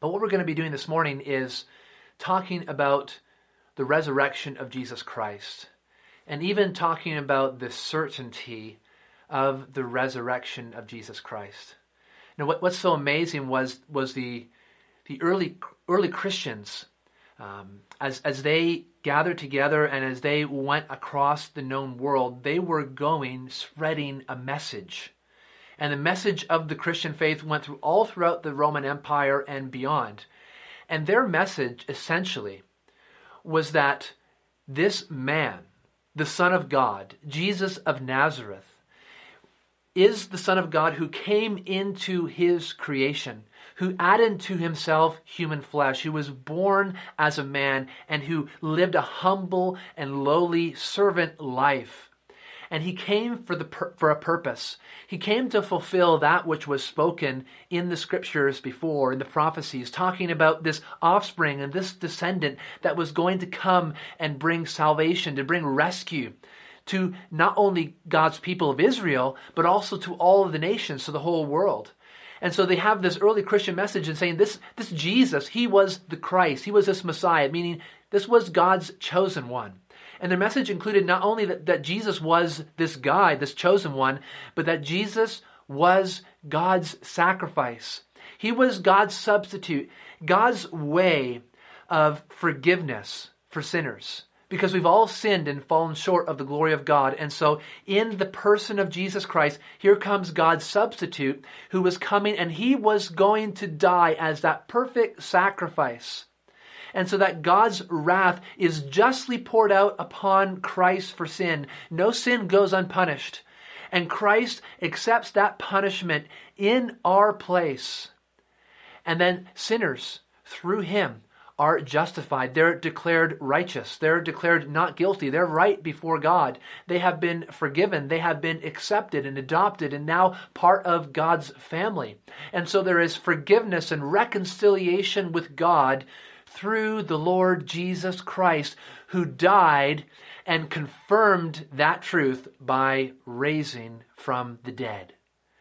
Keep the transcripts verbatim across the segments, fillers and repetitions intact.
But what we're going to be doing this morning is talking about the resurrection of Jesus Christ, and even talking about the certainty of the resurrection of Jesus Christ. Now, what, what's so amazing was was the the early early Christians, um, as as they gathered together and as they went across the known world, they were going spreading a message, and the message of the Christian faith went through all throughout the Roman Empire and beyond. And their message essentially was that this man, the Son of God, Jesus of Nazareth, is the Son of God who came into his creation, who added to himself human flesh, who was born as a man, and who lived a humble and lowly servant life. And he came for the for a purpose. He came to fulfill that which was spoken in the scriptures before, in the prophecies, talking about this offspring and this descendant that was going to come and bring salvation, to bring rescue to not only God's people of Israel, but also to all of the nations, to the whole world. And so they have this early Christian message in saying this, this Jesus, he was the Christ, he was this Messiah, meaning this was God's chosen one. And their message included not only that, that Jesus was this guy, this chosen one, but that Jesus was God's sacrifice. He was God's substitute, God's way of forgiveness for sinners. Because we've all sinned and fallen short of the glory of God. And so in the person of Jesus Christ, here comes God's substitute who was coming, and he was going to die as that perfect sacrifice. And so that God's wrath is justly poured out upon Christ for sin. No sin goes unpunished. And Christ accepts that punishment in our place. And then sinners, through him, are justified. They're declared righteous. They're declared not guilty. They're right before God. They have been forgiven. They have been accepted and adopted and now part of God's family. And so there is forgiveness and reconciliation with God through the Lord Jesus Christ, who died and confirmed that truth by raising from the dead.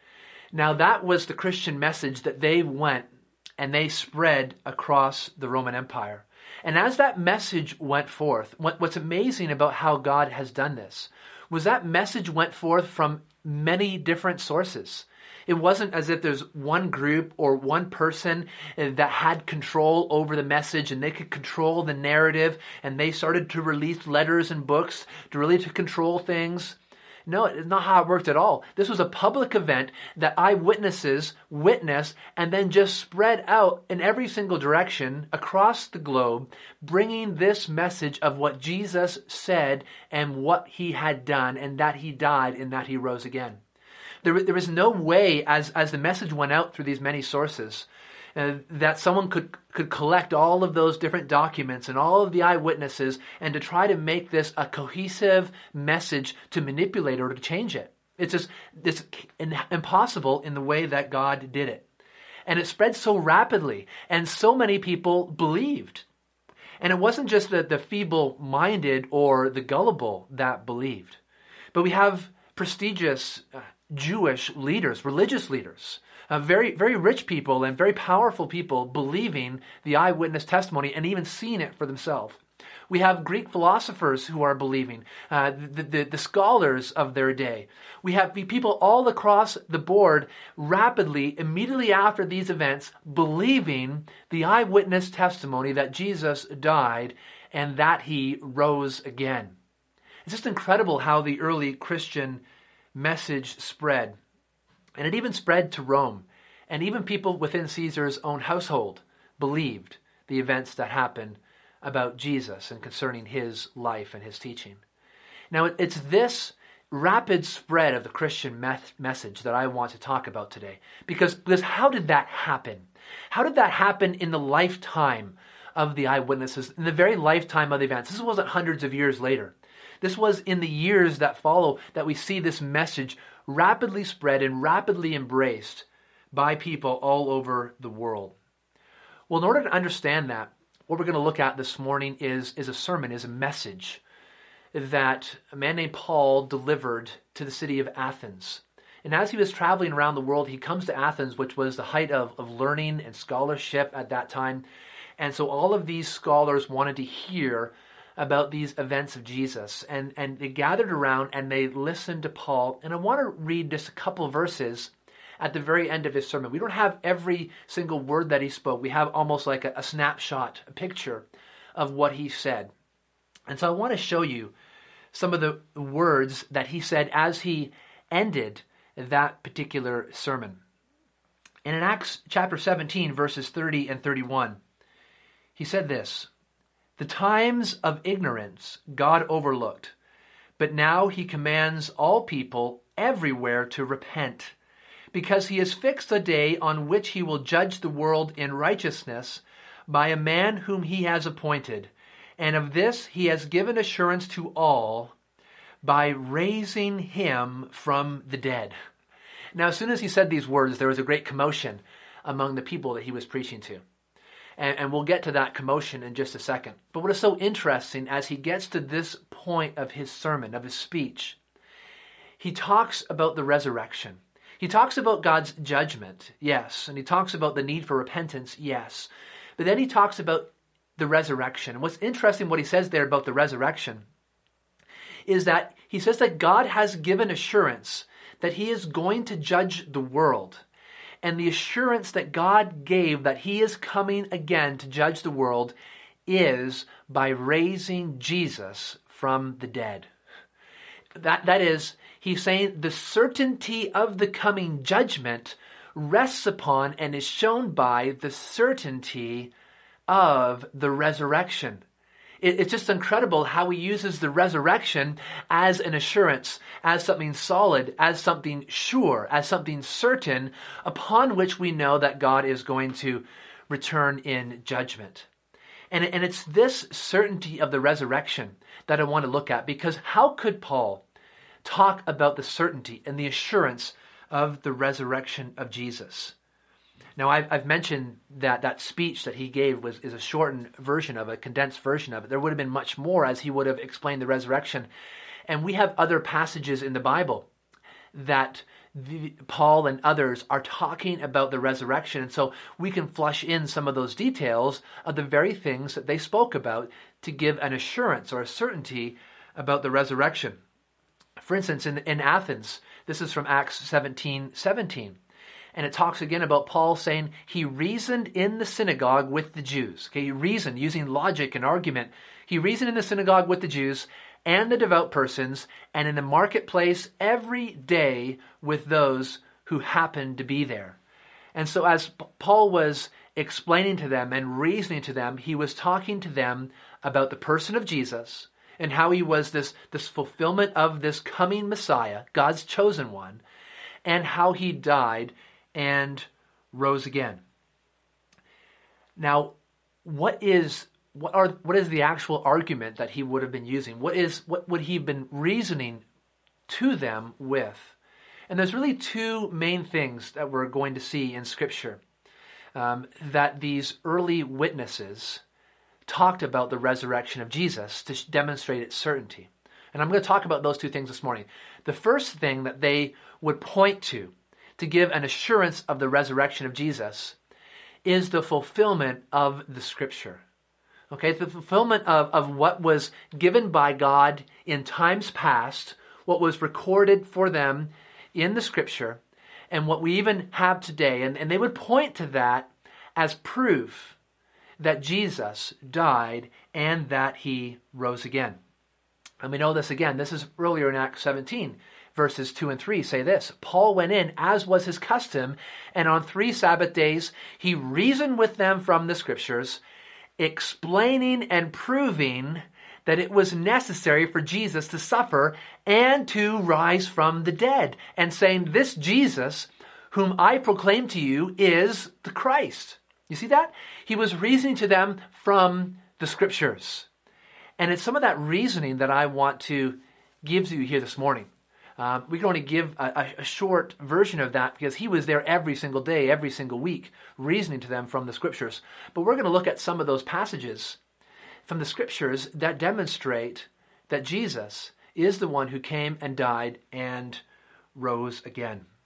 Now that was the Christian message that they went and they spread across the Roman Empire. And as that message went forth, what, what's amazing about how God has done this was that message went forth from many different sources. It wasn't as if there's one group or one person that had control over the message and they could control the narrative and they started to release letters and books to really to control things. No, it's not how it worked at all. This was a public event that eyewitnesses witnessed and then just spread out in every single direction across the globe, bringing this message of what Jesus said and what he had done, and that he died and that he rose again. There, there was no way, as, as the message went out through these many sources, uh, that someone could, could collect all of those different documents and all of the eyewitnesses and to try to make this a cohesive message to manipulate or to change it. It's just it's impossible in the way that God did it. And it spread so rapidly, and so many people believed. And it wasn't just the, the feeble-minded or the gullible that believed, but we have prestigious uh, Jewish leaders, religious leaders, uh, very, very rich people and very powerful people believing the eyewitness testimony and even seeing it for themselves. We have Greek philosophers who are believing, uh, the, the, the scholars of their day. We have people all across the board rapidly, immediately after these events, believing the eyewitness testimony that Jesus died and that he rose again. It's just incredible how the early Christian message spread. And it even spread to Rome. And even people within Caesar's own household believed the events that happened about Jesus and concerning his life and his teaching. Now, it's this rapid spread of the Christian me- message that I want to talk about today. Because, because how did that happen? How did that happen in the lifetime of the eyewitnesses, in the very lifetime of the events? This wasn't hundreds of years later. This was in the years that follow that we see this message rapidly spread and rapidly embraced by people all over the world. Well, in order to understand that, what we're going to look at this morning is, is a sermon, is a message that a man named Paul delivered to the city of Athens. And as he was traveling around the world, he comes to Athens, which was the height of, of learning and scholarship at that time. And so all of these scholars wanted to hear about these events of Jesus. And, and they gathered around and they listened to Paul. And I want to read just a couple of verses at the very end of his sermon. We don't have every single word that he spoke. We have almost like a, a snapshot, a picture of what he said. And so I want to show you some of the words that he said as he ended that particular sermon. And in Acts chapter seventeen, verses thirty and thirty-one, he said this: "The times of ignorance God overlooked, but now he commands all people everywhere to repent, because he has fixed a day on which he will judge the world in righteousness by a man whom he has appointed. And of this he has given assurance to all by raising him from the dead." Now, as soon as he said these words, there was a great commotion among the people that he was preaching to. And, and we'll get to that commotion in just a second. But what is so interesting, as he gets to this point of his sermon, of his speech, he talks about the resurrection. He talks about God's judgment, yes. And he talks about the need for repentance, yes. But then he talks about the resurrection. And what's interesting, what he says there about the resurrection, is that he says that God has given assurance that he is going to judge the world. And the assurance that God gave that he is coming again to judge the world is by raising Jesus from the dead. That, that is, he's saying the certainty of the coming judgment rests upon and is shown by the certainty of the resurrection. It's just incredible how he uses the resurrection as an assurance, as something solid, as something sure, as something certain, upon which we know that God is going to return in judgment. And, and it's this certainty of the resurrection that I want to look at, because how could Paul talk about the certainty and the assurance of the resurrection of Jesus? Now, I've, I've mentioned that that speech that he gave was is a shortened version of it, a condensed version of it. There would have been much more as he would have explained the resurrection. And we have other passages in the Bible that the, Paul and others are talking about the resurrection. And so we can flush in some of those details of the very things that they spoke about to give an assurance or a certainty about the resurrection. For instance, in, in Athens, this is from Acts seventeen seventeen. And it talks again about Paul saying he reasoned in the synagogue with the Jews. Okay, he reasoned using logic and argument. He reasoned in the synagogue with the Jews and the devout persons, and in the marketplace every day with those who happened to be there. And so as Paul was explaining to them and reasoning to them, he was talking to them about the person of Jesus and how he was this, this fulfillment of this coming Messiah, God's chosen one, and how he died and rose again. Now, what is what are what is the actual argument that he would have been using? What is what would he have been reasoning to them with? And there's really two main things that we're going to see in Scripture um, that these early witnesses talked about the resurrection of Jesus to demonstrate its certainty. And I'm going to talk about those two things this morning. The first thing that they would point to to give an assurance of the resurrection of Jesus is the fulfillment of the Scripture. Okay, the fulfillment of, of what was given by God in times past, what was recorded for them in the Scripture, and what we even have today. And, and they would point to that as proof that Jesus died and that he rose again. And we know this again. This is earlier in Acts seventeen. Verses two and three say this: Paul went in, as was his custom, and on three Sabbath days he reasoned with them from the Scriptures, explaining and proving that it was necessary for Jesus to suffer and to rise from the dead, and saying, "This Jesus, whom I proclaim to you, is the Christ." You see that? He was reasoning to them from the Scriptures. And it's some of that reasoning that I want to give to you here this morning. Um, we can only give a, a short version of that because he was there every single day, every single week, reasoning to them from the Scriptures. But we're going to look at some of those passages from the Scriptures that demonstrate that Jesus is the one who came and died and rose again.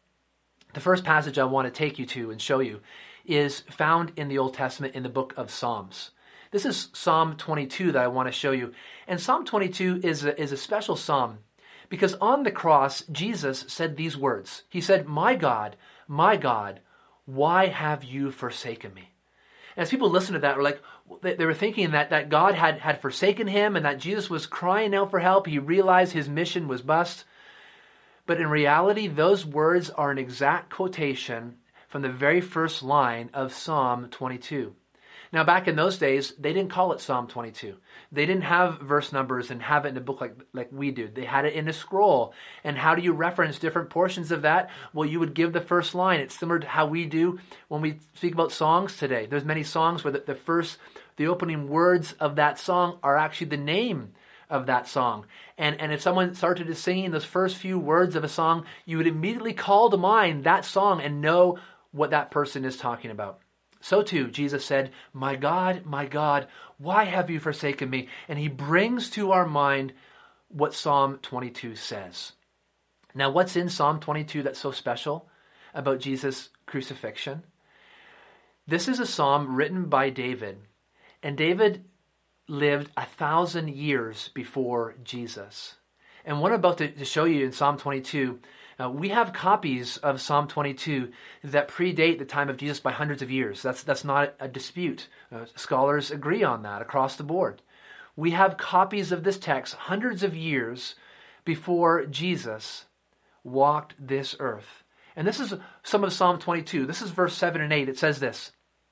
The first passage I want to take you to and show you is found in the Old Testament in the book of Psalms. This is Psalm twenty-two that I want to show you. And Psalm twenty-two is a, is a special psalm because on the cross, Jesus said these words. He said, "My God, my God, why have you forsaken me?" And as people listen to that, were like, they, they were thinking that, that God had, had forsaken him and that Jesus was crying out for help. He realized his mission was bust. But in reality, those words are an exact quotation from the very first line of Psalm twenty-two. Now, back in those days, they didn't call it Psalm twenty-two. They didn't have verse numbers and have it in a book like, like we do. They had it in a scroll. And how do you reference different portions of that? Well, you would give the first line. It's similar to how we do when we speak about songs today. There's many songs where the, the first, the opening words of that song are actually the name of that song. And, and if someone started to sing those first few words of a song, you would immediately call to mind that song and know what that person is talking about. So too, Jesus said, "My God, my God, why have you forsaken me?" And he brings to our mind what Psalm twenty-two says. Now, what's in Psalm twenty-two that's so special about Jesus' crucifixion? This is a psalm written by David. And David lived a thousand years before Jesus. And what I'm about to, to show you in Psalm twenty-two, uh, we have copies of Psalm twenty-two that predate the time of Jesus by hundreds of years. That's, that's not a dispute. Uh, scholars agree on that across the board. We have copies of this text hundreds of years before Jesus walked this earth. And this is some of Psalm twenty-two. This is verse seven and eight. It says this: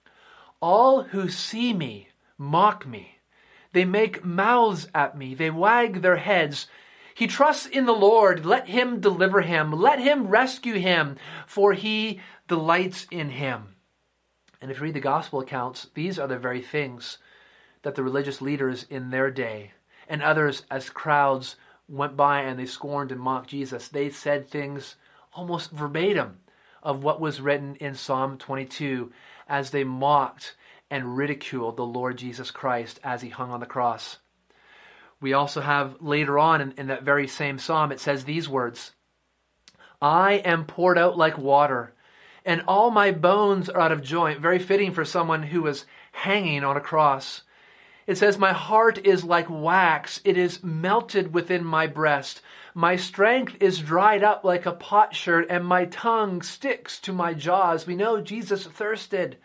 "All who see me mock me. They make mouths at me. They wag their heads. He trusts in the Lord. Let him deliver him. Let him rescue him, for he delights in him." And if you read the gospel accounts, these are the very things that the religious leaders in their day and others as crowds went by and they scorned and mocked Jesus. They said things almost verbatim of what was written in Psalm twenty-two as they mocked and ridiculed the Lord Jesus Christ as he hung on the cross. We also have later on in, in that very same psalm, it says these words: "I am poured out like water, and all my bones are out of joint." Very fitting for someone who was hanging on a cross. It says, "My heart is like wax. It is melted within my breast. My strength is dried up like a potsherd, and my tongue sticks to my jaws." We know Jesus thirsted.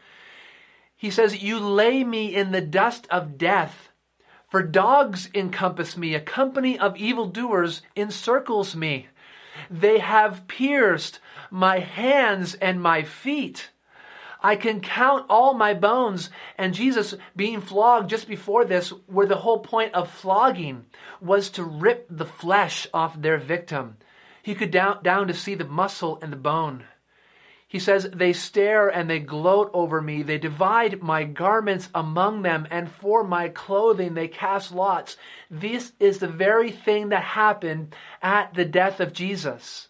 He says, "You lay me in the dust of death. For dogs encompass me. A company of evildoers encircles me. They have pierced my hands and my feet. I can count all my bones." And Jesus being flogged just before this, where the whole point of flogging was to rip the flesh off their victim. He could down, down to see the muscle and the bone. He says, "They stare and they gloat over me. They divide my garments among them, and for my clothing they cast lots." This is the very thing that happened at the death of Jesus.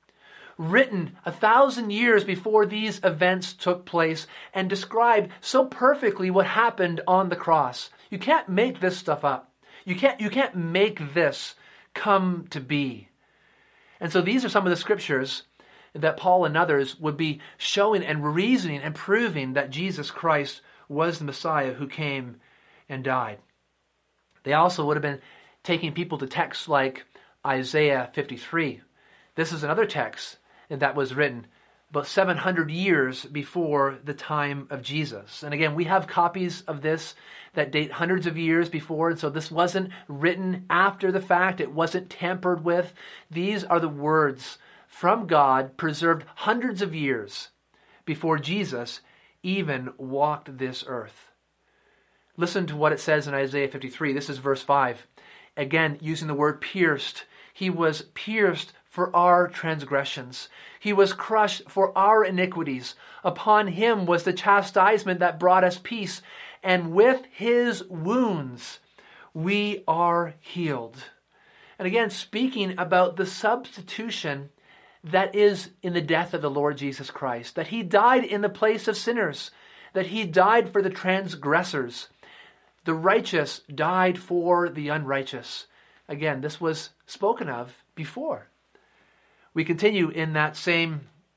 Written a thousand years before these events took place and described so perfectly what happened on the cross. You can't make this stuff up. You can't, you can't make this come to be. And so these are some of the scriptures that Paul and others would be showing and reasoning and proving that Jesus Christ was the Messiah who came and died. They also would have been taking people to texts like Isaiah fifty-three. This is another text that was written about seven hundred years before the time of Jesus. And again, we have copies of this that date hundreds of years before. And so this wasn't written after the fact. It wasn't tampered with. These are the words from God, preserved hundreds of years before Jesus even walked this earth. Listen to what it says in Isaiah fifty-three. This is verse five. Again, using the word pierced. "He was pierced for our transgressions. He was crushed for our iniquities. Upon him was the chastisement that brought us peace, and with his wounds we are healed." And again, speaking about the substitution that is in the death of the Lord Jesus Christ, that he died in the place of sinners, that he died for the transgressors. The righteous died for the unrighteous. Again, this was spoken of before. We continue in that same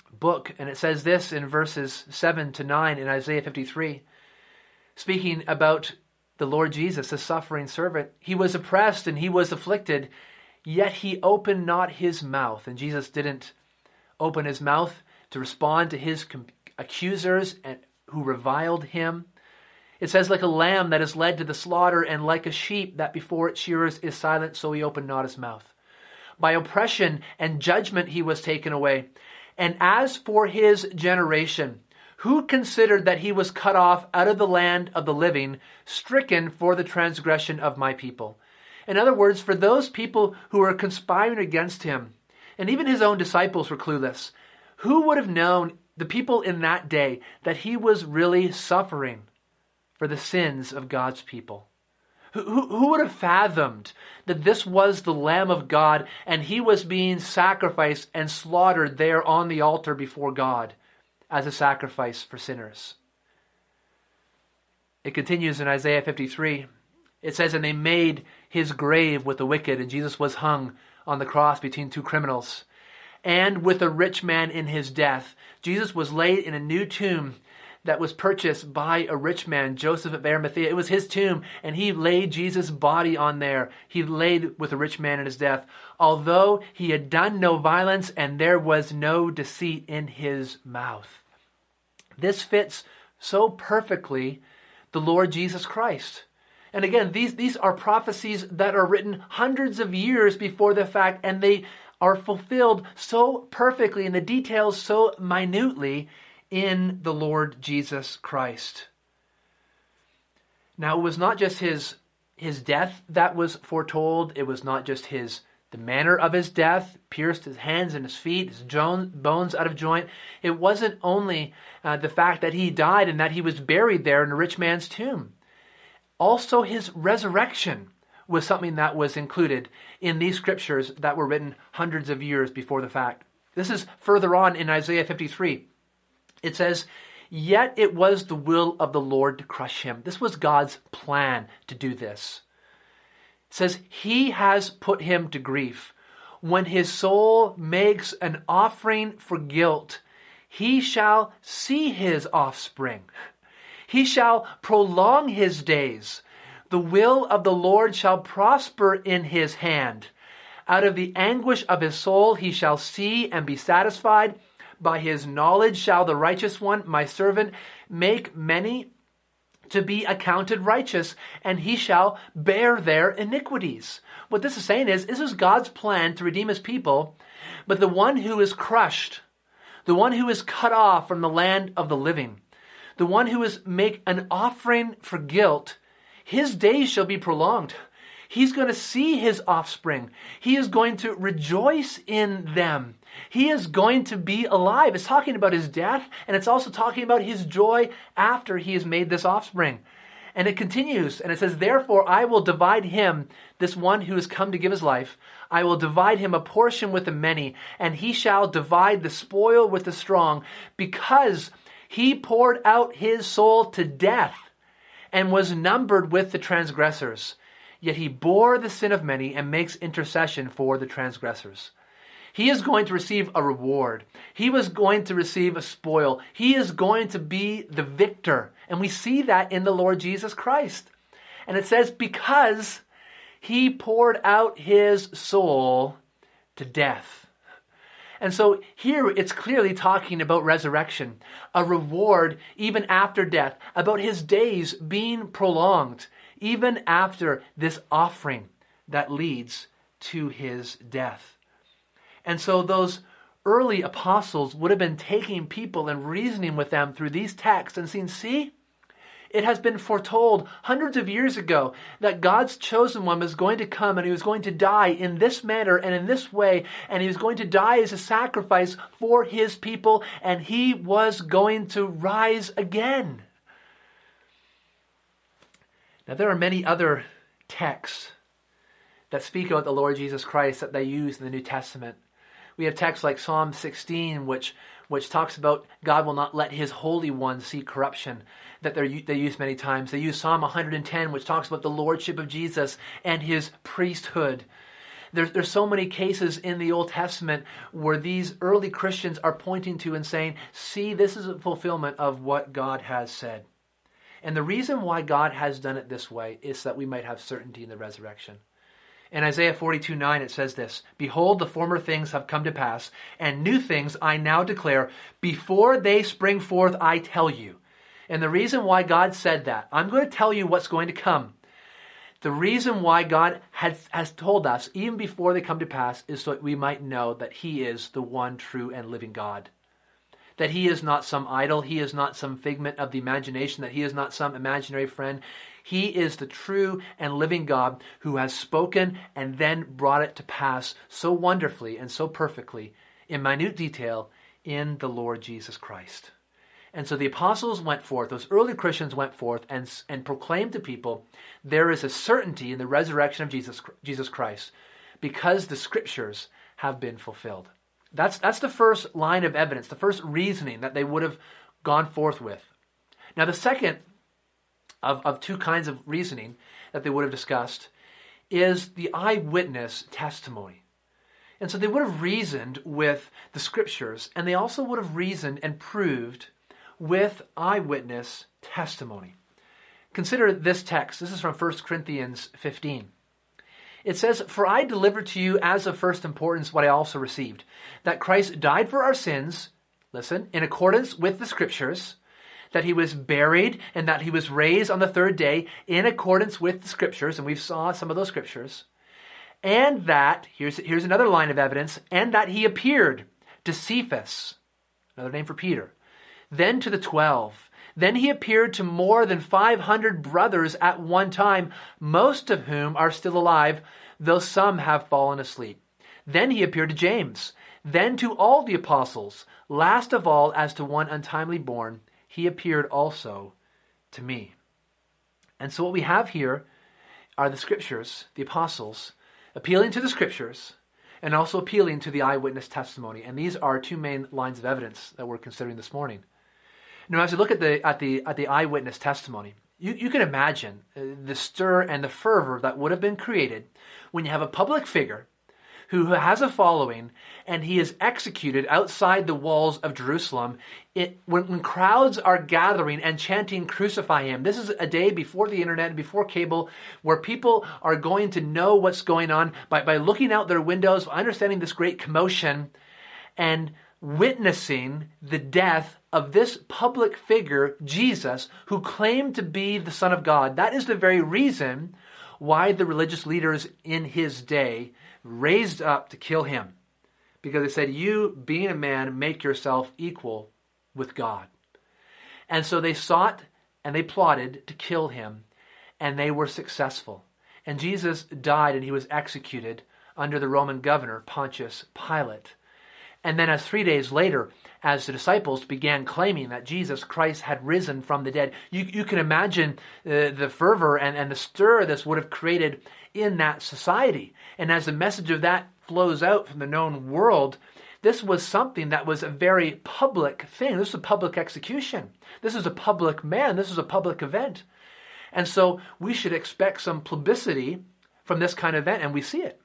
book. And it says this in verses seven to nine in Isaiah fifty-three, speaking about the Lord Jesus, the suffering servant. He was oppressed and he was afflicted, yet he opened not his mouth. And Jesus didn't open his mouth to respond to his accusers and who reviled him. It says, like a lamb that is led to the slaughter, and like a sheep that before its shearers is silent, so he opened not his mouth. By oppression and judgment he was taken away. And as for his generation, who considered that he was cut off out of the land of the living, stricken for the transgression of my people? In other words, for those people who were conspiring against him, and even his own disciples were clueless, who would have known, the people in that day, that he was really suffering for the sins of God's people? Who, who, who would have fathomed that this was the Lamb of God and he was being sacrificed and slaughtered there on the altar before God as a sacrifice for sinners? It continues in Isaiah fifty-three. It says, and they made his grave with the wicked, and Jesus was hung on the cross between two criminals. And with a rich man in his death. Jesus was laid in a new tomb that was purchased by a rich man, Joseph of Arimathea. It was his tomb, and he laid Jesus' body on there. He laid with a rich man in his death, although he had done no violence and there was no deceit in his mouth. This fits so perfectly the Lord Jesus Christ. And again, these, these are prophecies that are written hundreds of years before the fact, and they are fulfilled so perfectly, and the details so minutely in the Lord Jesus Christ. Now, it was not just his, his death that was foretold. It was not just his the manner of his death, pierced his hands and his feet, his bones out of joint. It wasn't only uh, the fact that he died and that he was buried there in a rich man's tomb. Also, his resurrection was something that was included in these scriptures that were written hundreds of years before the fact. This is further on in Isaiah fifty-three. It says, yet it was the will of the Lord to crush him. This was God's plan to do this. It says, he has put him to grief. When his soul makes an offering for guilt, he shall see his offspring. He shall prolong his days. The will of the Lord shall prosper in his hand. Out of the anguish of his soul he shall see and be satisfied. By his knowledge shall the righteous one, my servant, make many to be accounted righteous, and he shall bear their iniquities. What this is saying is, this is God's plan to redeem his people, but the one who is crushed, the one who is cut off from the land of the living, the one who is make an offering for guilt, his days shall be prolonged. He's going to see his offspring. He is going to rejoice in them. He is going to be alive. It's talking about his death, and it's also talking about his joy after he has made this offspring. And it continues, and it says, therefore I will divide him, this one who has come to give his life, I will divide him a portion with the many, and he shall divide the spoil with the strong, because he poured out his soul to death and was numbered with the transgressors. Yet he bore the sin of many and makes intercession for the transgressors. He is going to receive a reward. He was going to receive a spoil. He is going to be the victor. And we see that in the Lord Jesus Christ. And it says, because he poured out his soul to death. And so here it's clearly talking about resurrection, a reward even after death, about his days being prolonged, even after this offering that leads to his death. And so those early apostles would have been taking people and reasoning with them through these texts and saying, see, it has been foretold hundreds of years ago that God's chosen one was going to come and he was going to die in this manner and in this way, and he was going to die as a sacrifice for his people, and he was going to rise again. Now, there are many other texts that speak about the Lord Jesus Christ that they use in the New Testament. We have texts like Psalm sixteen, which which talks about God will not let his Holy One see corruption, that they they use many times. They use Psalm one hundred ten, which talks about the lordship of Jesus and his priesthood. There's, there's so many cases in the Old Testament where these early Christians are pointing to and saying, see, this is a fulfillment of what God has said. And the reason why God has done it this way is that we might have certainty in the resurrection. In Isaiah forty-two nine, it says this, behold, the former things have come to pass, and new things I now declare. Before they spring forth, I tell you. And the reason why God said that, I'm going to tell you what's going to come. The reason why God has, has told us, even before they come to pass, is so that we might know that He is the one true and living God. That He is not some idol, He is not some figment of the imagination, that He is not some imaginary friend. He is the true and living God who has spoken and then brought it to pass so wonderfully and so perfectly, in minute detail, in the Lord Jesus Christ. And so the apostles went forth, those early Christians went forth and, and proclaimed to people, there is a certainty in the resurrection of Jesus, Jesus Christ because the scriptures have been fulfilled. That's, that's the first line of evidence, the first reasoning that they would have gone forth with. Now the second of, of two kinds of reasoning that they would have discussed is the eyewitness testimony. And so they would have reasoned with the scriptures, and they also would have reasoned and proved with eyewitness testimony. Consider this text. This is from First Corinthians fifteen. It says, for I delivered to you as of first importance what I also received, that Christ died for our sins, listen, in accordance with the scriptures, that He was buried and that He was raised on the third day in accordance with the scriptures, and we saw some of those scriptures, and that, here's, here's another line of evidence, and that He appeared to Cephas, another name for Peter, then to the twelve. Then He appeared to more than five hundred brothers at one time, most of whom are still alive, though some have fallen asleep. Then He appeared to James. Then to all the apostles. Last of all, as to one untimely born, He appeared also to me. And so what we have here are the scriptures, the apostles, appealing to the scriptures, and also appealing to the eyewitness testimony. And these are two main lines of evidence that we're considering this morning. Now, as you look at the at the at the eyewitness testimony, you, you can imagine the stir and the fervor that would have been created when you have a public figure who has a following and he is executed outside the walls of Jerusalem. It, when, when crowds are gathering and chanting, crucify Him. This is a day before the internet and before cable where people are going to know what's going on by, by looking out their windows, understanding this great commotion, and witnessing the death of this public figure, Jesus, who claimed to be the Son of God. That is the very reason why the religious leaders in His day raised up to kill Him. Because they said, you, being a man, make yourself equal with God. And so they sought and they plotted to kill Him, and they were successful. And Jesus died and He was executed under the Roman governor, Pontius Pilate. And then as three days later, as the disciples began claiming that Jesus Christ had risen from the dead, you, you can imagine uh, the fervor and, and the stir this would have created in that society. And as the message of that flows out from the known world, this was something that was a very public thing. This was a public execution. This was a public man. This was a public event. And so we should expect some publicity from this kind of event, and we see it.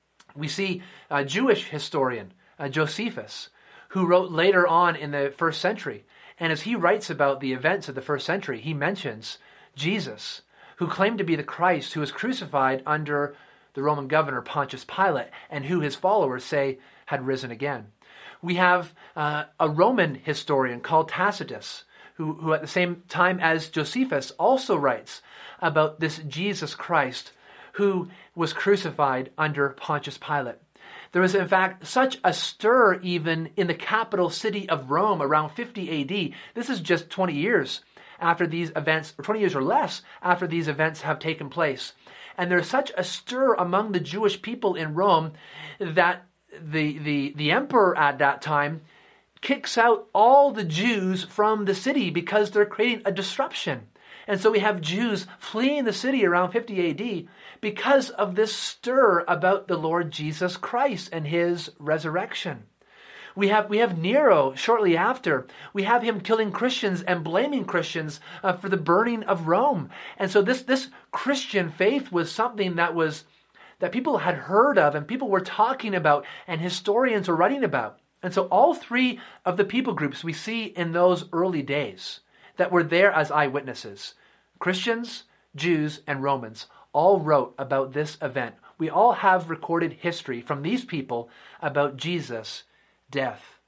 We see a Jewish historian, Uh, Josephus, who wrote later on in the first century. And as he writes about the events of the first century, he mentions Jesus, who claimed to be the Christ, who was crucified under the Roman governor Pontius Pilate, and who his followers say had risen again. We have uh, a Roman historian called Tacitus, who, who at the same time as Josephus also writes about this Jesus Christ, who was crucified under Pontius Pilate. There was, in fact, such a stir even in the capital city of Rome around fifty A D. This is just twenty years after these events, or twenty years or less after these events have taken place. And there's such a stir among the Jewish people in Rome that the, the, the emperor at that time kicks out all the Jews from the city because they're creating a disruption. And so we have Jews fleeing the city around fifty A D because of this stir about the Lord Jesus Christ and His resurrection. We have we have Nero shortly after. We have him killing Christians and blaming Christians uh, for the burning of Rome. And so this, this Christian faith was something that was that people had heard of and people were talking about and historians were writing about. And so all three of the people groups we see in those early days that were there as eyewitnesses, Christians, Jews, and Romans, all wrote about this event. We all have recorded history from these people about Jesus' death.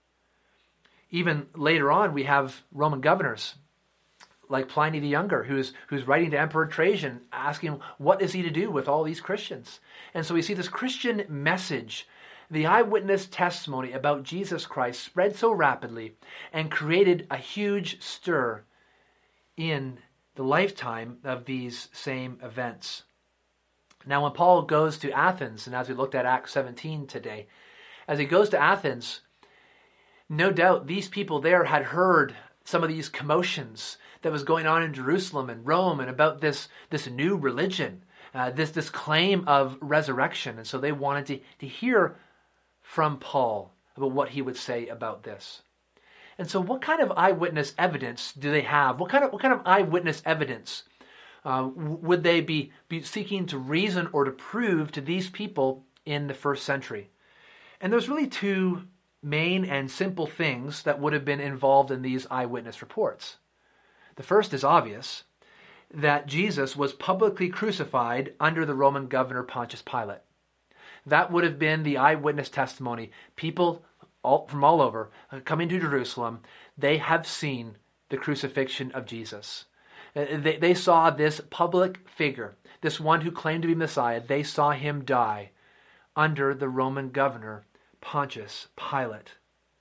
Even later on, we have Roman governors like Pliny the Younger, who's who's writing to Emperor Trajan, asking what is he to do with all these Christians. And so we see this Christian message, the eyewitness testimony about Jesus Christ, spread so rapidly and created a huge stir in the lifetime of these same events. Now, when Paul goes to Athens, and as we looked at Acts seventeen today, as he goes to Athens, no doubt these people there had heard some of these commotions that was going on in Jerusalem and Rome and about this, this new religion, uh, this, this claim of resurrection. And so they wanted to, to hear from Paul about what he would say about this. And so what kind of eyewitness evidence do they have? What kind of, what kind of eyewitness evidence uh, would they be, be seeking to reason or to prove to these people in the first century? And there's really two main and simple things that would have been involved in these eyewitness reports. The first is obvious, that Jesus was publicly crucified under the Roman governor Pontius Pilate. That would have been the eyewitness testimony. People all, from all over uh, coming to Jerusalem, they have seen the crucifixion of Jesus. Uh, they, they saw this public figure, this one who claimed to be Messiah. They saw him die under the Roman governor Pontius Pilate.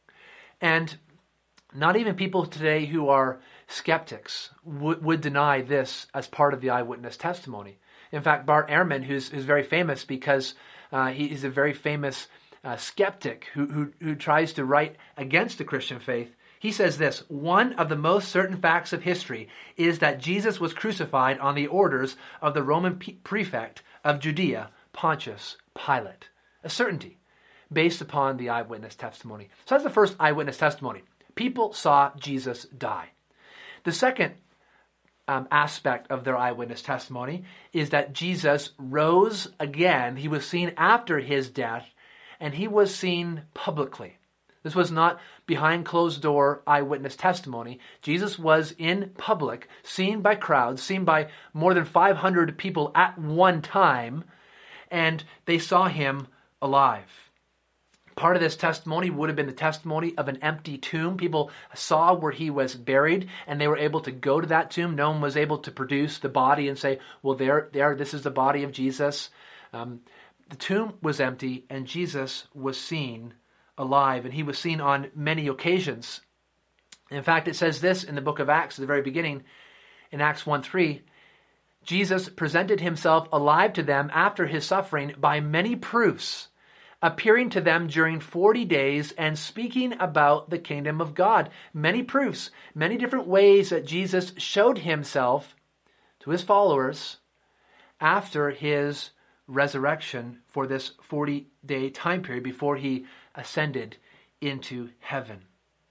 And not even people today who are skeptics would, would deny this as part of the eyewitness testimony. In fact, Bart Ehrman, who's, who's very famous because uh, he, he's a very famous uh, skeptic who, who, who tries to write against the Christian faith, he says this: one of the most certain facts of history is that Jesus was crucified on the orders of the Roman p- prefect of Judea, Pontius Pilate. A certainty based upon the eyewitness testimony. So that's the first eyewitness testimony. People saw Jesus die. The second um, aspect of their eyewitness testimony is that Jesus rose again. He was seen after his death, and he was seen publicly. This was not behind closed door eyewitness testimony. Jesus was in public, seen by crowds, seen by more than five hundred people at one time, and they saw him alive. Part of this testimony would have been the testimony of an empty tomb. People saw where he was buried, and they were able to go to that tomb. No one was able to produce the body and say, well, there, there, this is the body of Jesus. Um, the tomb was empty, and Jesus was seen alive, and he was seen on many occasions. In fact, it says this in the book of Acts at the very beginning, in Acts one three, Jesus presented himself alive to them after his suffering by many proofs, appearing to them during forty days and speaking about the kingdom of God. Many proofs, many different ways that Jesus showed himself to his followers after his resurrection for this forty-day time period before he ascended into heaven.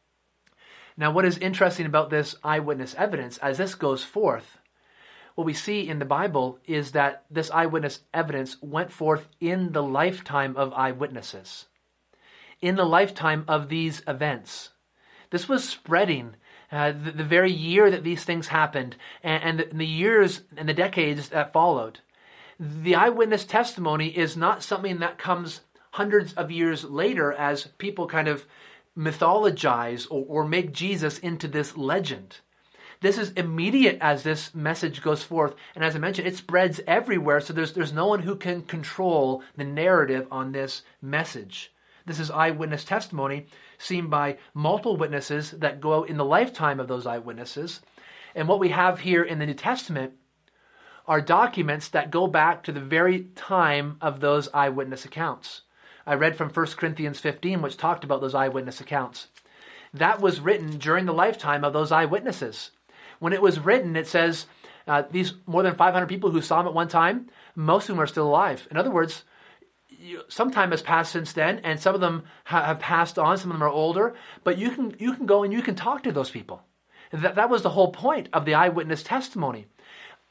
Now, what is interesting about this eyewitness evidence, as this goes forth, what we see in the Bible is that this eyewitness evidence went forth in the lifetime of eyewitnesses, in the lifetime of these events. This was spreading uh, the, the very year that these things happened, and, and the, the years and the decades that followed. The eyewitness testimony is not something that comes hundreds of years later as people kind of mythologize or, or make Jesus into this legend. This is immediate as this message goes forth. And as I mentioned, it spreads everywhere. So there's, there's no one who can control the narrative on this message. This is eyewitness testimony seen by multiple witnesses that go out in the lifetime of those eyewitnesses. And what we have here in the New Testament are documents that go back to the very time of those eyewitness accounts. I read from First Corinthians fifteen, which talked about those eyewitness accounts. That was written during the lifetime of those eyewitnesses. When it was written, it says uh, these more than five hundred people who saw him at one time, most of them are still alive. In other words, you, some time has passed since then, and some of them ha- have passed on. Some of them are older, but you can you can go and you can talk to those people. That that was the whole point of the eyewitness testimony.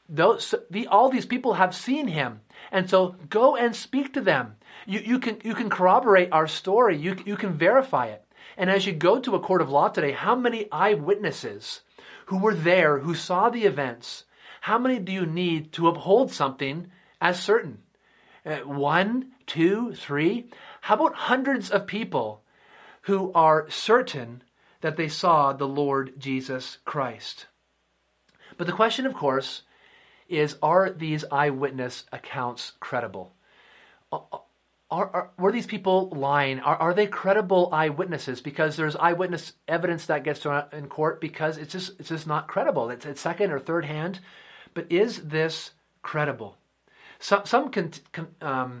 those, the, all these people have seen him. And so go and speak to them. You, you can, you can corroborate our story. You, you can verify it. And as you go to a court of law today, how many eyewitnesses who were there, who saw the events, how many do you need to uphold something as certain? Uh, one, two, three? How about hundreds of people who are certain that they saw the Lord Jesus Christ? But the question, of course, is, are these eyewitness accounts credible? Are, are, were these people lying? Are, are they credible eyewitnesses? Because there's eyewitness evidence that gets thrown out in court because it's just it's just not credible. It's, it's second or third hand. But is this credible? Some, some con, con, um,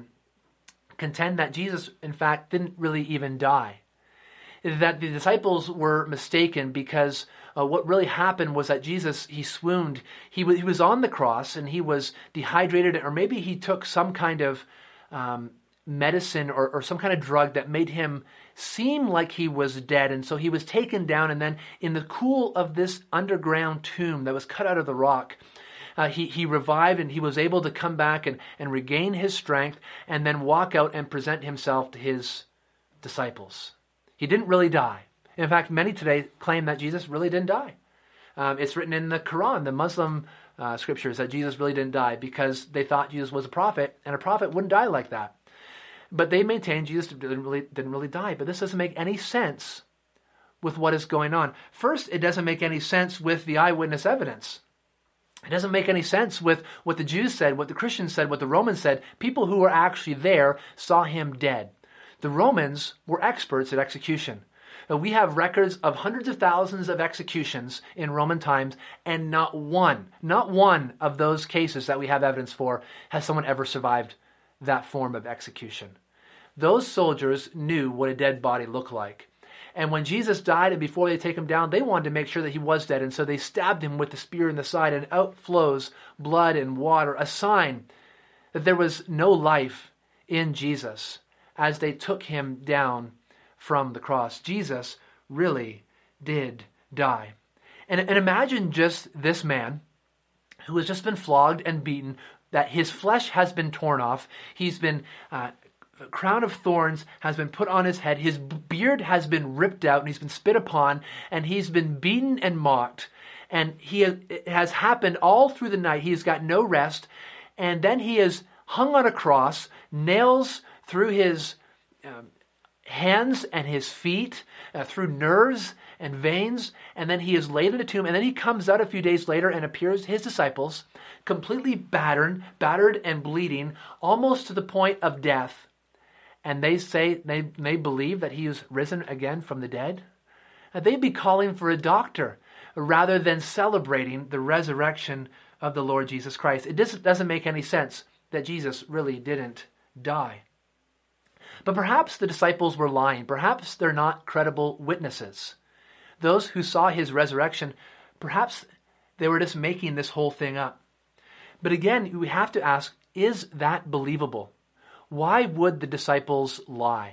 contend that Jesus, in fact, didn't really even die. That the disciples were mistaken because uh, what really happened was that Jesus, he swooned. He, w- he was on the cross and he was dehydrated, or maybe he took some kind of um, medicine or, or some kind of drug that made him seem like he was dead. And so he was taken down, and then in the cool of this underground tomb that was cut out of the rock, Uh, he, he revived, and he was able to come back and, and regain his strength and then walk out and present himself to his disciples. He didn't really die. In fact, many today claim that Jesus really didn't die. Um, it's written in the Quran, the Muslim uh, scriptures, that Jesus really didn't die because they thought Jesus was a prophet, and a prophet wouldn't die like that. But they maintain Jesus didn't really, didn't really die. But this doesn't make any sense with what is going on. First, it doesn't make any sense with the eyewitness evidence. It doesn't make any sense with what the Jews said, what the Christians said, what the Romans said. People who were actually there saw him dead. The Romans were experts at execution. We have records of hundreds of thousands of executions in Roman times, and not one, not one of those cases that we have evidence for has someone ever survived that form of execution. Those soldiers knew what a dead body looked like. And when Jesus died, and before they take him down, they wanted to make sure that he was dead. And so they stabbed him with the spear in the side, and out flows blood and water, a sign that there was no life in Jesus as they took him down from the cross. Jesus really did die. And, and imagine just this man who has just been flogged and beaten, that his flesh has been torn off. He's been... Uh, A crown of thorns has been put on his head. His beard has been ripped out, and he's been spit upon, and he's been beaten and mocked. And he has, it has happened all through the night. He's got no rest. And then he is hung on a cross, nails through his um, hands and his feet, uh, through nerves and veins. And then he is laid in a tomb. And then he comes out a few days later and appears to his disciples, completely battered, battered and bleeding, almost to the point of death. And they say, they, they believe that he is risen again from the dead. And they'd be calling for a doctor rather than celebrating the resurrection of the Lord Jesus Christ. It just doesn't make any sense that Jesus really didn't die. But perhaps the disciples were lying. Perhaps they're not credible witnesses. Those who saw his resurrection, perhaps they were just making this whole thing up. But again, we have to ask, is that believable? Why would the disciples lie?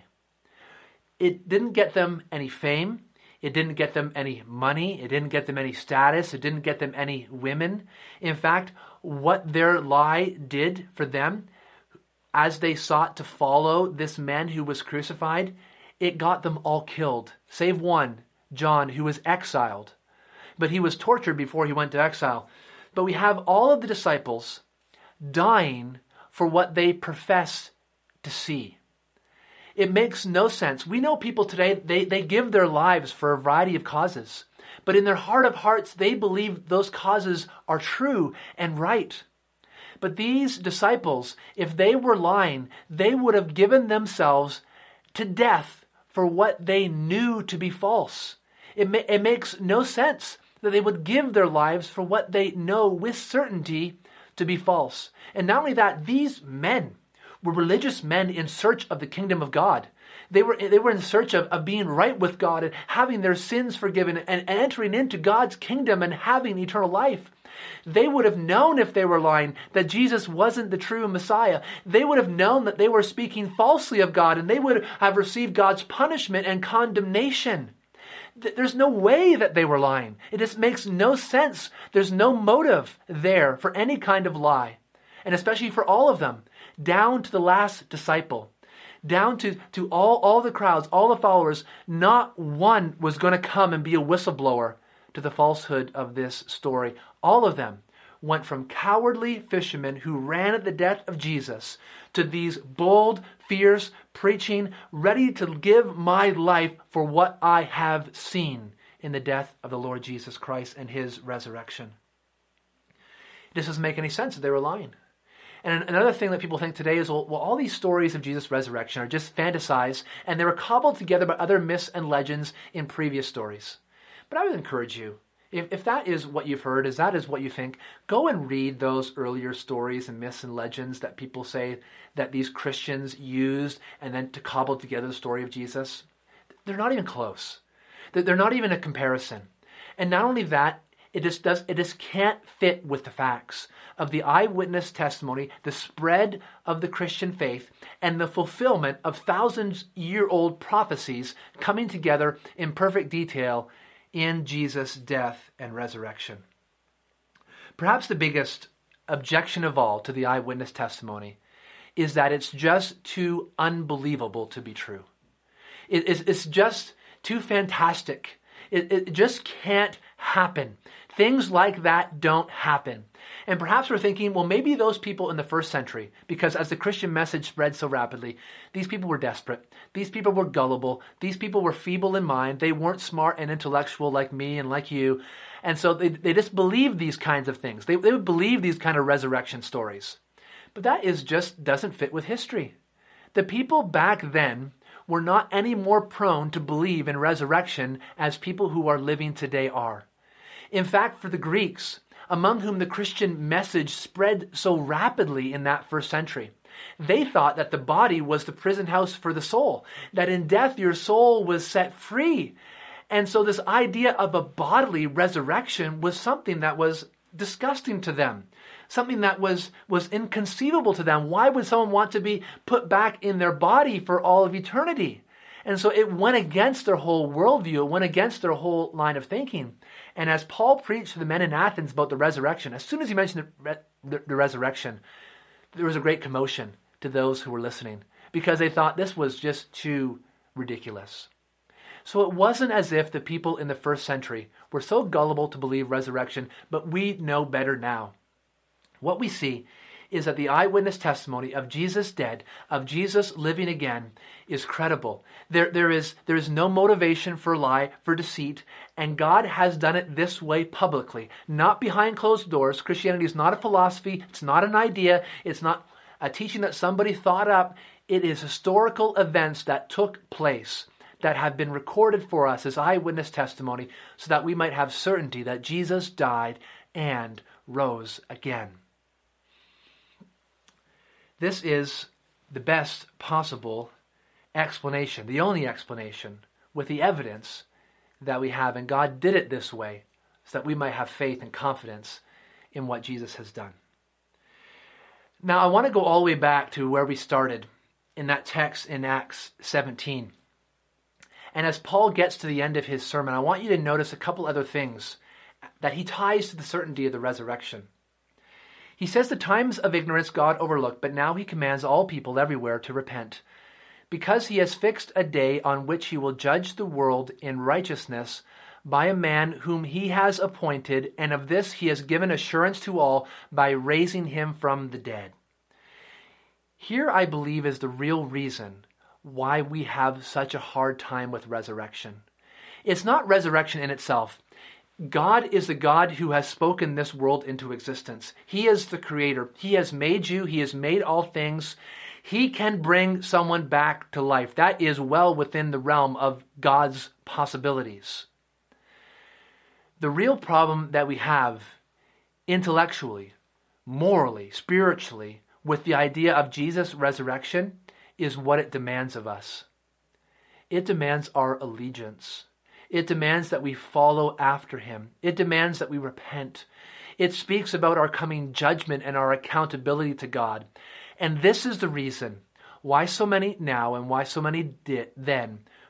It didn't get them any fame. It didn't get them any money. It didn't get them any status. It didn't get them any women. In fact, what their lie did for them, as they sought to follow this man who was crucified, it got them all killed, save one, John, who was exiled. But he was tortured before he went to exile. But we have all of the disciples dying for what they profess to see. It makes no sense. We know people today, they, they give their lives for a variety of causes. But in their heart of hearts, they believe those causes are true and right. But these disciples, if they were lying, they would have given themselves to death for what they knew to be false. It, ma- it makes no sense that they would give their lives for what they know with certainty to be false. And not only that, these men were religious men in search of the kingdom of God. They were, they were in search of, of being right with God and having their sins forgiven and, and entering into God's kingdom and having eternal life. They would have known, if they were lying, that Jesus wasn't the true Messiah. They would have known that they were speaking falsely of God, and they would have received God's punishment and condemnation. th- there's no way that they were lying. It just makes no sense. There's no motive there for any kind of lie. And especially for all of them, down to the last disciple, down to, to all, all the crowds, all the followers, not one was going to come and be a whistleblower to the falsehood of this story. All of them went from cowardly fishermen who ran at the death of Jesus to these bold, fierce, preaching, ready to give my life for what I have seen in the death of the Lord Jesus Christ and his resurrection. This doesn't make any sense that they were lying. And another thing that people think today is, well, well, all these stories of Jesus' resurrection are just fantasized, and they were cobbled together by other myths and legends in previous stories. But I would encourage you, if, if that is what you've heard, if that is what you think, go and read those earlier stories and myths and legends that people say that these Christians used and then to cobble together the story of Jesus. They're not even close. They're not even a comparison. And not only that, it just does, it just can't fit with the facts of the eyewitness testimony, the spread of the Christian faith, and the fulfillment of thousands-year-old prophecies coming together in perfect detail in Jesus' death and resurrection. Perhaps the biggest objection of all to the eyewitness testimony is that it's just too unbelievable to be true. It, it's, it's just too fantastic. It, it just can't happen. Things like that don't happen. And perhaps we're thinking, well, maybe those people in the first century, because as the Christian message spread so rapidly, these people were desperate. These people were gullible. These people were feeble in mind. They weren't smart and intellectual like me and like you. And so they, they just believed these kinds of things. They, they would believe these kind of resurrection stories. But that is just doesn't fit with history. The people back then were not any more prone to believe in resurrection as people who are living today are. In fact, for the Greeks, among whom the Christian message spread so rapidly in that first century, they thought that the body was the prison house for the soul, that in death your soul was set free. And so this idea of a bodily resurrection was something that was disgusting to them, something that was, was inconceivable to them. Why would someone want to be put back in their body for all of eternity? And so it went against their whole worldview. It went against their whole line of thinking. And as Paul preached to the men in Athens about the resurrection, as soon as he mentioned the, the, the resurrection, there was a great commotion to those who were listening because they thought this was just too ridiculous. So it wasn't as if the people in the first century were so gullible to believe resurrection, but we know better now. What we see is that the eyewitness testimony of Jesus dead, of Jesus living again, is credible. There, there is, there is no motivation for lie, for deceit, and God has done it this way publicly, not behind closed doors. Christianity is not a philosophy. It's not an idea. It's not a teaching that somebody thought up. It is historical events that took place that have been recorded for us as eyewitness testimony so that we might have certainty that Jesus died and rose again. This is the best possible explanation, the only explanation with the evidence that we have. And God did it this way so that we might have faith and confidence in what Jesus has done. Now, I want to go all the way back to where we started in that text in Acts seventeen. And as Paul gets to the end of his sermon, I want you to notice a couple other things that he ties to the certainty of the resurrection. He says the times of ignorance God overlooked, but now he commands all people everywhere to repent, because he has fixed a day on which he will judge the world in righteousness by a man whom he has appointed, and of this he has given assurance to all by raising him from the dead. Here, I believe, is the real reason why we have such a hard time with resurrection. It's not resurrection in itself. God is the God who has spoken this world into existence. He is the creator. He has made you. He has made all things. He can bring someone back to life. That is well within the realm of God's possibilities. The real problem that we have intellectually, morally, spiritually, with the idea of Jesus' resurrection is what it demands of us. It demands our allegiance. It demands that we follow after him. It demands that we repent. It speaks about our coming judgment and our accountability to God. And this is the reason why so many now and why so many did then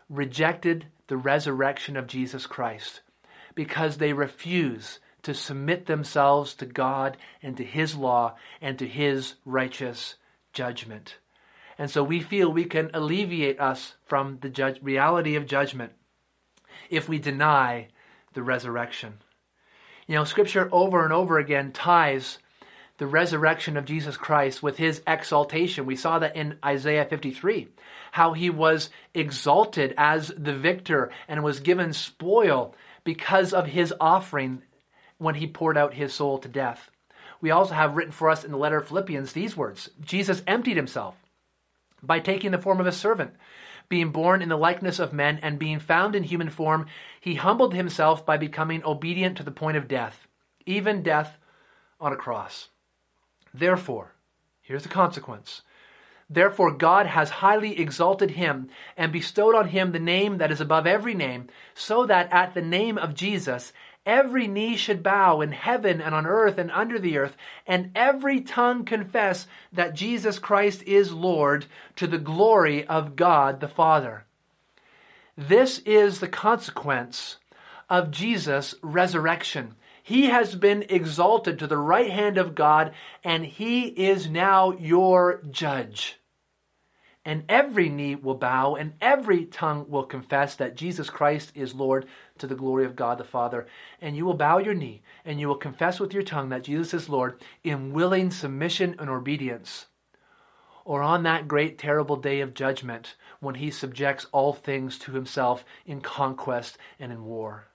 rejected the resurrection of Jesus Christ because they refuse to submit themselves to God and to His law and to His righteous judgment. And so we feel we can alleviate us from the judge, reality of judgment if we deny the resurrection. You know, Scripture over and over again ties the resurrection of Jesus Christ with His exaltation. We saw that in Isaiah fifty-three, how He was exalted as the victor and was given spoil because of His offering when He poured out His soul to death. We also have written for us in the letter of Philippians these words: Jesus emptied Himself by taking the form of a servant, being born in the likeness of men, and being found in human form, He humbled Himself by becoming obedient to the point of death, even death on a cross. Therefore, here's the consequence. Therefore God has highly exalted Him and bestowed on Him the name that is above every name, so that at the name of Jesus every knee should bow in heaven and on earth and under the earth, and every tongue confess that Jesus Christ is Lord, to the glory of God the Father. This is the consequence of Jesus' resurrection. He has been exalted to the right hand of God, and He is now your judge. And every knee will bow, and every tongue will confess that Jesus Christ is Lord, to the glory of God the Father. And you will bow your knee, and you will confess with your tongue that Jesus is Lord in willing submission and obedience. Or on that great terrible day of judgment, when He subjects all things to Himself in conquest and in war.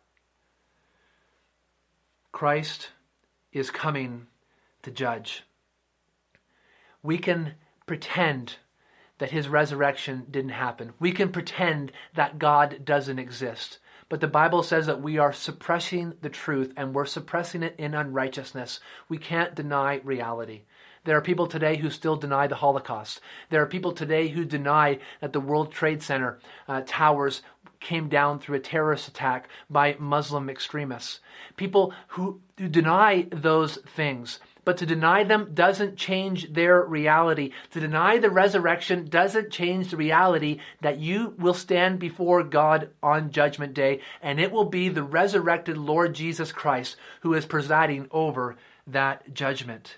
Christ is coming to judge. We can pretend that His resurrection didn't happen. We can pretend that God doesn't exist. But the Bible says that we are suppressing the truth, and we're suppressing it in unrighteousness. We can't deny reality. There are people today who still deny the Holocaust. There are people today who deny that the World Trade Center uh, towers came down through a terrorist attack by Muslim extremists. People who, who deny those things. But to deny them doesn't change their reality. To deny the resurrection doesn't change the reality that you will stand before God on Judgment Day, and it will be the resurrected Lord Jesus Christ who is presiding over that judgment.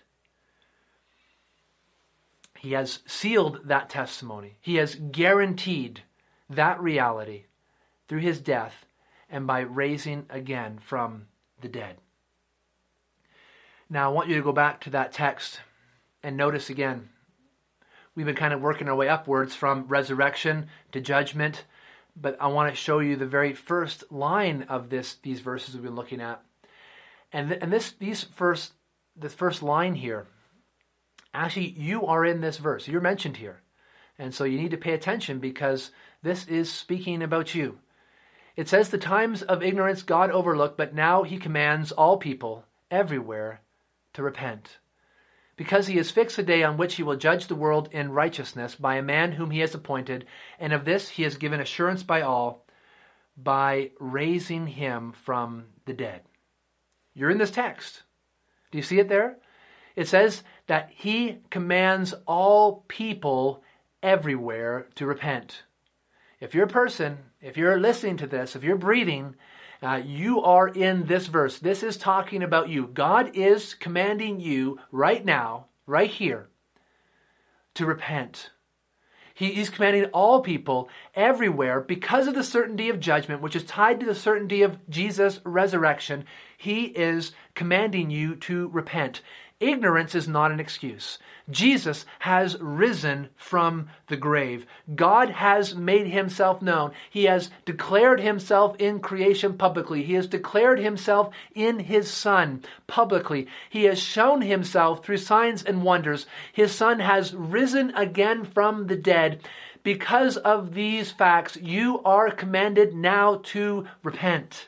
He has sealed that testimony. He has guaranteed that reality through His death and by raising again from the dead. Now, I want you to go back to that text and notice again, we've been kind of working our way upwards from resurrection to judgment, but I want to show you the very first line of this these verses we've been looking at. And, th- and this these first this first line here, actually, you are in this verse. You're mentioned here. And so you need to pay attention because this is speaking about you. It says, the times of ignorance God overlooked, but now He commands all people everywhere to repent. Because He has fixed a day on which He will judge the world in righteousness by a man whom He has appointed, and of this He has given assurance by all, by raising Him from the dead. You're in this text. Do you see it there? It says that He commands all people everywhere to repent. If you're a person, if you're listening to this, if you're breathing, uh, you are in this verse. This is talking about you. God is commanding you right now, right here, to repent. He is commanding all people everywhere because of the certainty of judgment, which is tied to the certainty of Jesus' resurrection. He is commanding you to repent. Ignorance is not an excuse. Jesus has risen from the grave. God has made Himself known. He has declared Himself in creation publicly. He has declared Himself in His Son publicly. He has shown Himself through signs and wonders. His Son has risen again from the dead. Because of these facts, you are commanded now to repent.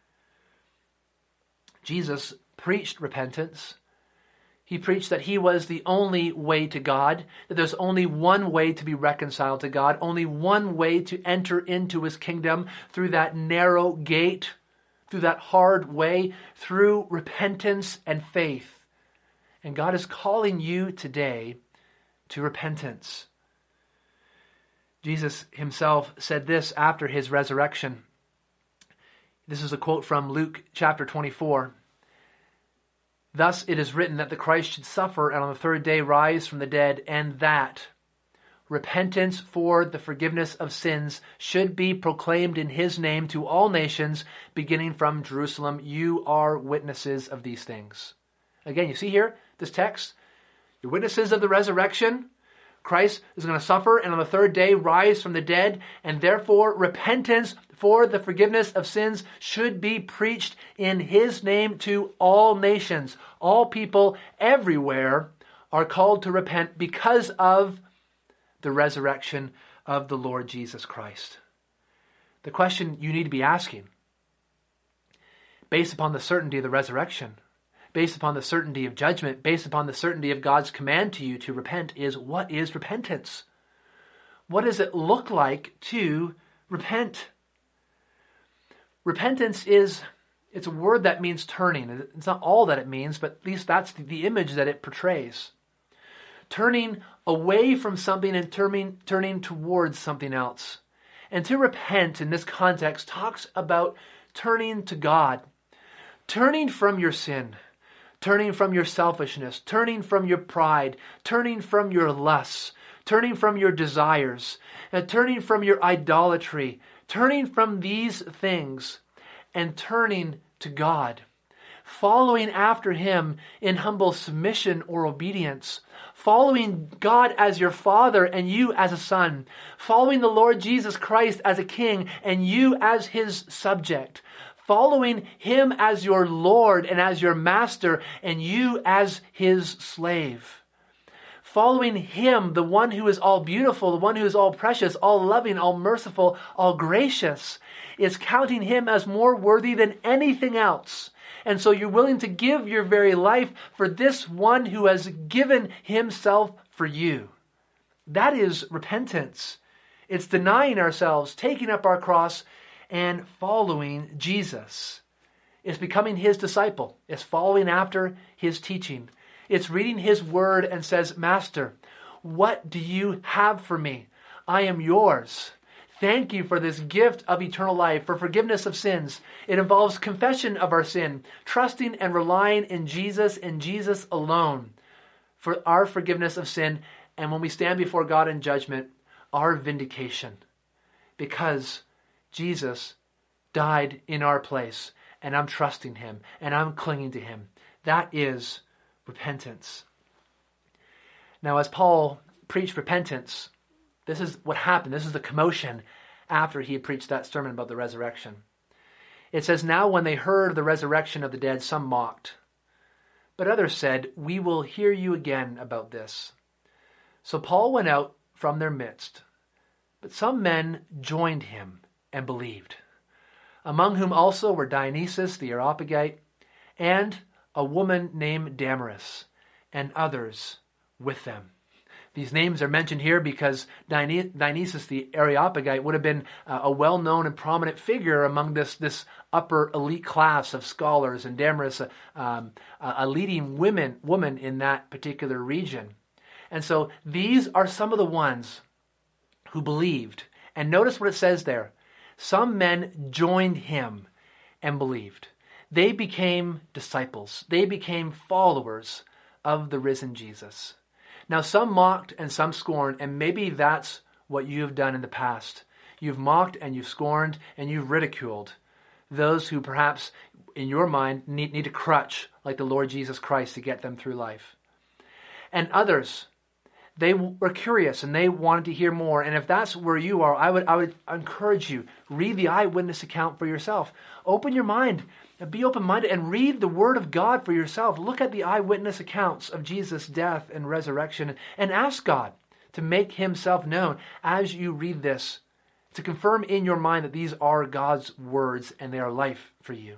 Jesus preached repentance. He preached that He was the only way to God, that there's only one way to be reconciled to God, only one way to enter into His kingdom, through that narrow gate, through that hard way, through repentance and faith. And God is calling you today to repentance. Jesus himself said this after his resurrection. This is a quote from Luke chapter twenty-four. Thus it is written that the Christ should suffer and on the third day rise from the dead, and that repentance for the forgiveness of sins should be proclaimed in his name to all nations, beginning from Jerusalem. You are witnesses of these things. Again, you see here, this text, you're witnesses of the resurrection. Christ is going to suffer and on the third day rise from the dead, and therefore repentance for the forgiveness of sins should be preached in his name to all nations. All people everywhere are called to repent because of the resurrection of the Lord Jesus Christ. The question you need to be asking, based upon the certainty of the resurrection, based upon the certainty of judgment, based upon the certainty of God's command to you to repent, is what is repentance? What does it look like to repent? Repentance is, it's a word that means turning. It's not all that it means, but at least that's the, the image that it portrays. Turning away from something and turning, turning towards something else. And to repent in this context talks about turning to God, turning from your sin, turning from your selfishness, turning from your pride, turning from your lusts, turning from your desires, and turning from your idolatry, turning from these things and turning to God, following after him in humble submission or obedience, following God as your Father and you as a son, following the Lord Jesus Christ as a king and you as his subject, following him as your Lord and as your master and you as his slave. Following him, the one who is all beautiful, the one who is all precious, all loving, all merciful, all gracious, is counting him as more worthy than anything else. And so you're willing to give your very life for this one who has given himself for you. That is repentance. It's denying ourselves, taking up our cross, and following Jesus. It's becoming his disciple. It's following after his teaching. It's reading his word and says, Master, what do you have for me? I am yours. Thank you for this gift of eternal life, for forgiveness of sins. It involves confession of our sin, trusting and relying in Jesus and Jesus alone for our forgiveness of sin. And when we stand before God in judgment, our vindication. Because Jesus died in our place, and I'm trusting him, and I'm clinging to him. That is repentance. Now, as Paul preached repentance, this is what happened. This is the commotion after he had preached that sermon about the resurrection. It says, now when they heard the resurrection of the dead, some mocked. But others said, we will hear you again about this. So Paul went out from their midst. But some men joined him and believed, among whom also were Dionysius the Areopagite and a woman named Damaris, and others with them. These names are mentioned here because Dionysius the Areopagite would have been a well-known and prominent figure among this, this upper elite class of scholars, and Damaris a, um, a leading women, woman in that particular region. And so these are some of the ones who believed. And notice what it says there. Some men joined him and believed. They became disciples. They became followers of the risen Jesus. Now, some mocked and some scorned, and maybe that's what you have done in the past. You've mocked and you've scorned and you've ridiculed those who perhaps in your mind need, need a crutch like the Lord Jesus Christ to get them through life. And others, they were curious and they wanted to hear more. And if that's where you are, I would I would encourage you, read the eyewitness account for yourself. Open your mind. Be open-minded and read the Word of God for yourself. Look at the eyewitness accounts of Jesus' death and resurrection and ask God to make himself known as you read this, to confirm in your mind that these are God's words and they are life for you.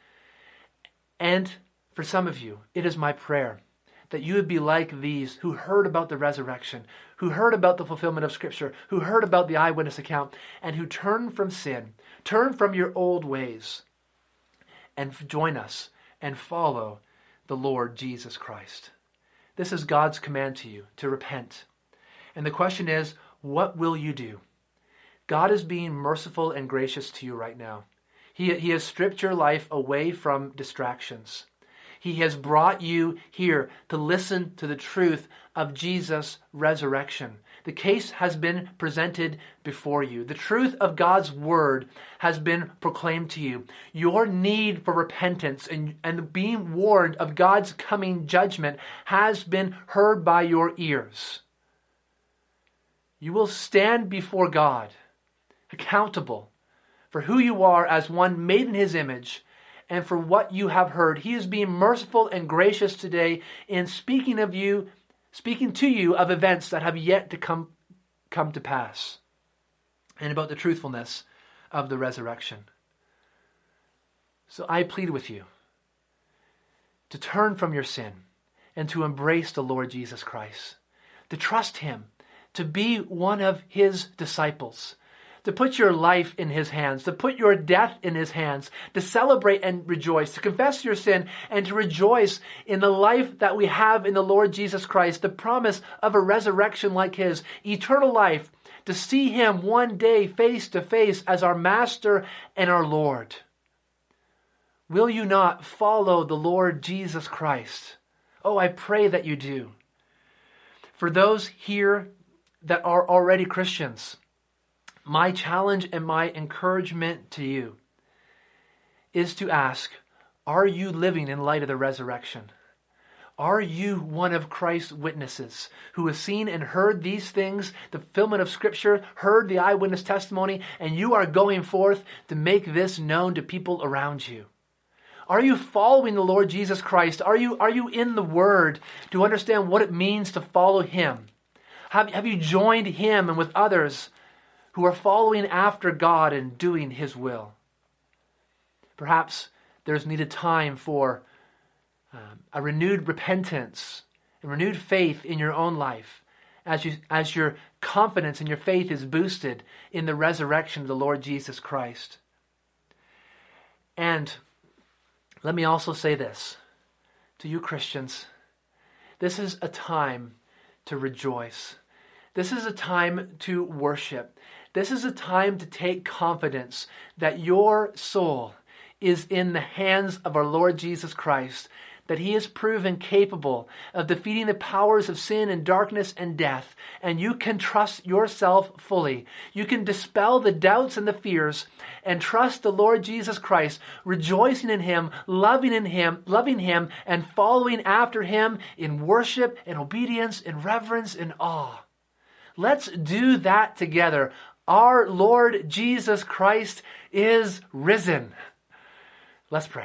And for some of you, it is my prayer that you would be like these who heard about the resurrection, who heard about the fulfillment of Scripture, who heard about the eyewitness account, and who turn from sin, turn from your old ways, and join us and follow the Lord Jesus Christ. This is God's command to you, to repent. And the question is, what will you do? God is being merciful and gracious to you right now. He, he has stripped your life away from distractions. He has brought you here to listen to the truth of Jesus' resurrection. The case has been presented before you. The truth of God's word has been proclaimed to you. Your need for repentance and, and being warned of God's coming judgment has been heard by your ears. You will stand before God, accountable for who you are as one made in his image and for what you have heard. He is being merciful and gracious today in speaking of you, speaking to you of events that have yet to come, come to pass, and about the truthfulness of the resurrection. So I plead with you to turn from your sin and to embrace the Lord Jesus Christ, to trust him, to be one of his disciples, to put your life in his hands, to put your death in his hands, to celebrate and rejoice, to confess your sin and to rejoice in the life that we have in the Lord Jesus Christ, the promise of a resurrection like his, eternal life, to see him one day face to face as our Master and our Lord. Will you not follow the Lord Jesus Christ? Oh, I pray that you do. For those here that are already Christians, my challenge and my encouragement to you is to ask, are you living in light of the resurrection? Are you one of Christ's witnesses who has seen and heard these things, the fulfillment of Scripture, heard the eyewitness testimony, and you are going forth to make this known to people around you? Are you following the Lord Jesus Christ? Are you, are you in the Word to understand what it means to follow him? Have, have you joined him and with others who are following after God and doing his will? Perhaps there's needed time for um, a renewed repentance and renewed faith in your own life as you as your confidence and your faith is boosted in the resurrection of the Lord Jesus Christ. And let me also say this to you Christians. This is a time to rejoice. This is a time to worship. This is a time to take confidence that your soul is in the hands of our Lord Jesus Christ, that he is proven capable of defeating the powers of sin and darkness and death, and you can trust yourself fully. You can dispel the doubts and the fears and trust the Lord Jesus Christ, rejoicing in him, loving in him, loving him, and following after him in worship and obedience and reverence and awe. Let's do that together. Our Lord Jesus Christ is risen. Let's pray.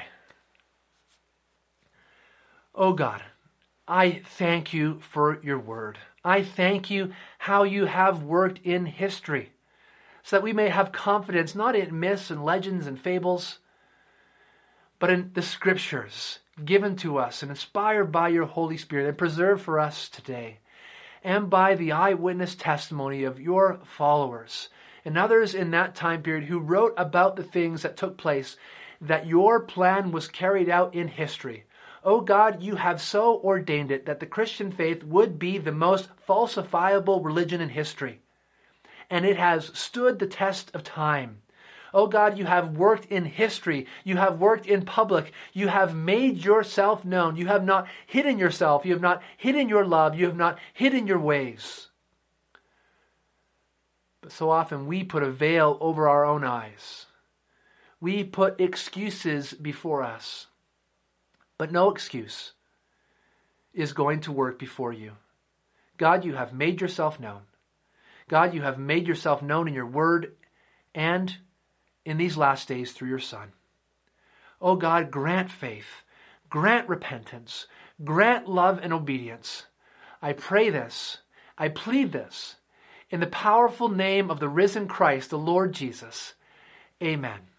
Oh God, I thank you for your word. I thank you how you have worked in history so that we may have confidence not in myths and legends and fables, but in the scriptures given to us and inspired by your Holy Spirit and preserved for us today, and by the eyewitness testimony of your followers and others in that time period who wrote about the things that took place, that your plan was carried out in history. Oh God, you have so ordained it that the Christian faith would be the most falsifiable religion in history. And it has stood the test of time. Oh God, you have worked in history. You have worked in public. You have made yourself known. You have not hidden yourself. You have not hidden your love. You have not hidden your ways. But so often we put a veil over our own eyes. We put excuses before us. But no excuse is going to work before you. God, you have made yourself known. God, you have made yourself known in your word and in these last days through your Son. Oh God, grant faith, grant repentance, grant love and obedience. I pray this, I plead this, in the powerful name of the risen Christ, the Lord Jesus. Amen.